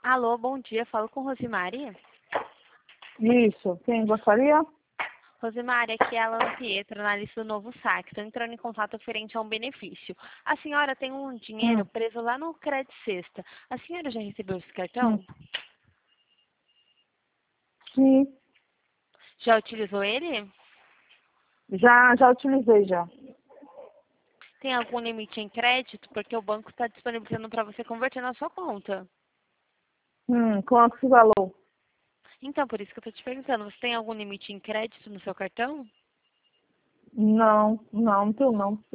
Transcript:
Alô, bom dia. Falo com Rosimari. Isso. Quem gostaria? Rosimari, aqui é a Alan Pietro, analista do Novo Saque. Estou entrando em contato referente a um benefício. A senhora tem um dinheiro Hum, preso lá no Credit Sexta. A senhora já recebeu esse hum. cartão? Sim. Já utilizou ele? Já utilizei já. Tem algum limite em crédito? Porque o banco está disponibilizando para você converter na sua conta. Quanto que valor? Então, por isso que eu estou te perguntando. Você tem algum limite em crédito no seu cartão? Não tenho não.